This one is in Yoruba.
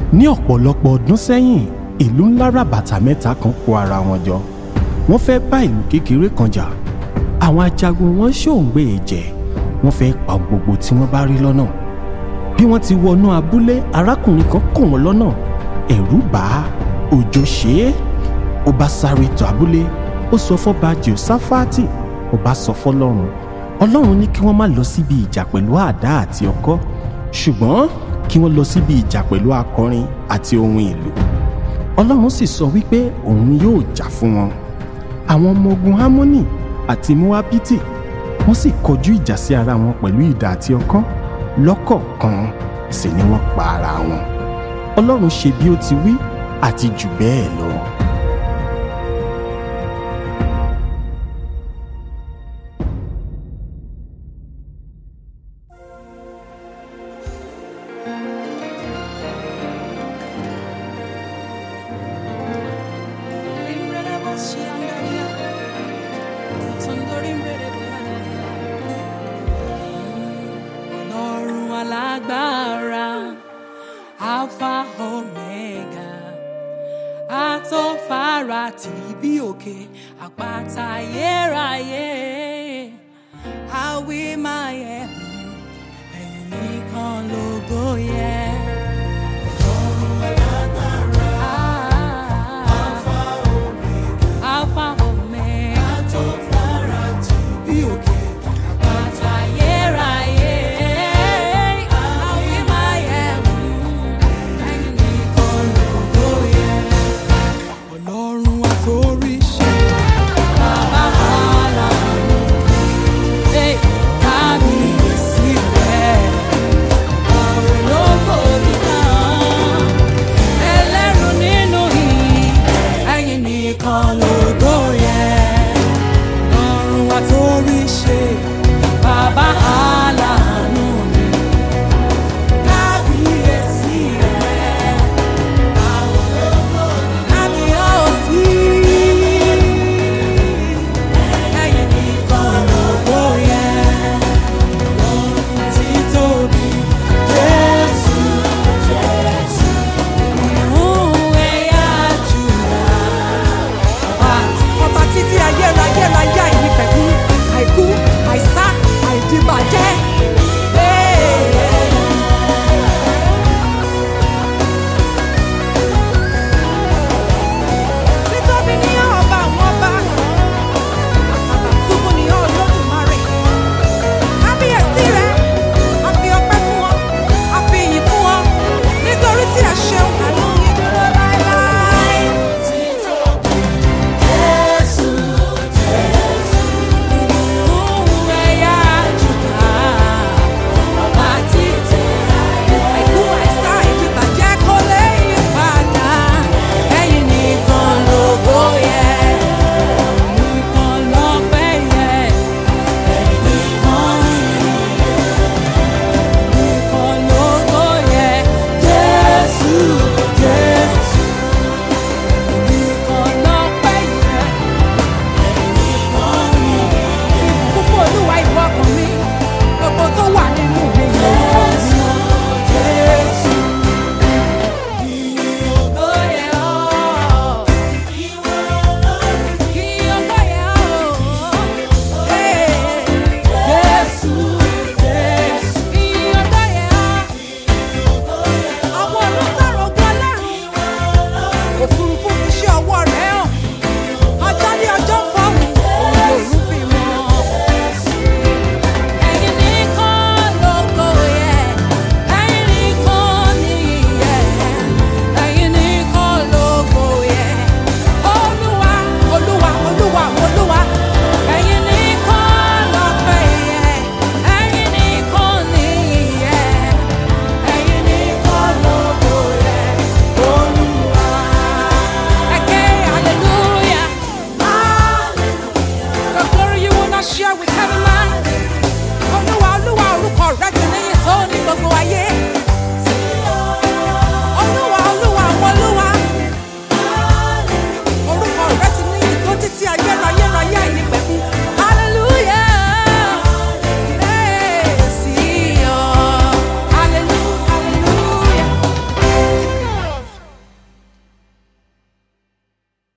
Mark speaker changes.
Speaker 1: Ní ọ̀pọ̀lọpọ̀ ọdún sẹ́yìn, ìlú ńlá ràbàtà mẹ́ta kan kó ara wọn jọ. Wọ́n fẹ́ bá ìlú kékeré kan jà. Àwọn ajagun wọn ṣòǹgbẹ ẹ̀jẹ̀. Wọ́n fẹ́ pa gbogbo tí wọ́n bá rí lọ́nà. Bí wọ́n ti wọnú abúlé, arákùnrin kan kò wọ́n lọ́nà. Ẹ̀rù bà á, òjò ṣe é. Ó bá sáré tọ̀ abúlé. Ó sọ fọ́ba Jèhóṣáfátì. Ó bá sọ fọ́lọ́run. Ọlọ́run ní kí wọ́n má lọ síbi ìjà pẹ̀lú àdá àti ọkọ́, ṣùgbọ́n kí wọ́n lọ síbi ìjà pẹ̀lú akọrin àti ohun èlò. Ọlọ́run sì sọ wípé òun yóò jà fún wọn. Àwọn ọmọ ogun Ámónì àti Móábítì wọ́n sì kọjú ìjà sí ara wọn pẹ̀lú idà àti ọkọ́. Lọ́kọ̀ọ̀kan sì ni wọ́n pa ara wọn. Ọlọ́run ṣe bí ó ti wí àti jù bẹ́ẹ̀ lọ.
Speaker 2: Ọlọ́run alágbára, Alpha Omega, àtọ́fara tì bí òkè, àpáta ayérayé, àwí máa yẹ, ẹ̀yin nìkan lógo yẹ.